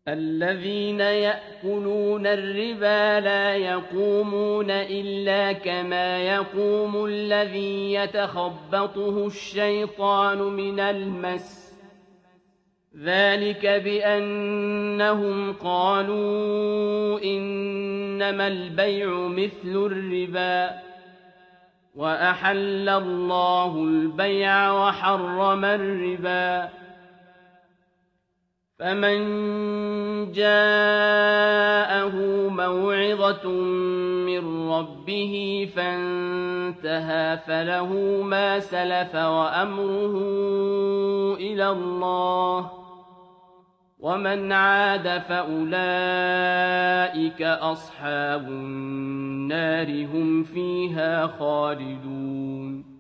الذين يأكلون الربا لا يقومون إلا كما يقوم الذي يتخبطه الشيطان من المس ذلك بأنهم قالوا إنما البيع مثل الربا وأحل الله البيع وحرم الربا فمن جاءه موعظة من ربه فانتهى فله ما سلف وأمره إلى الله ومن عاد فأولئك أصحاب النار هم فيها خالدون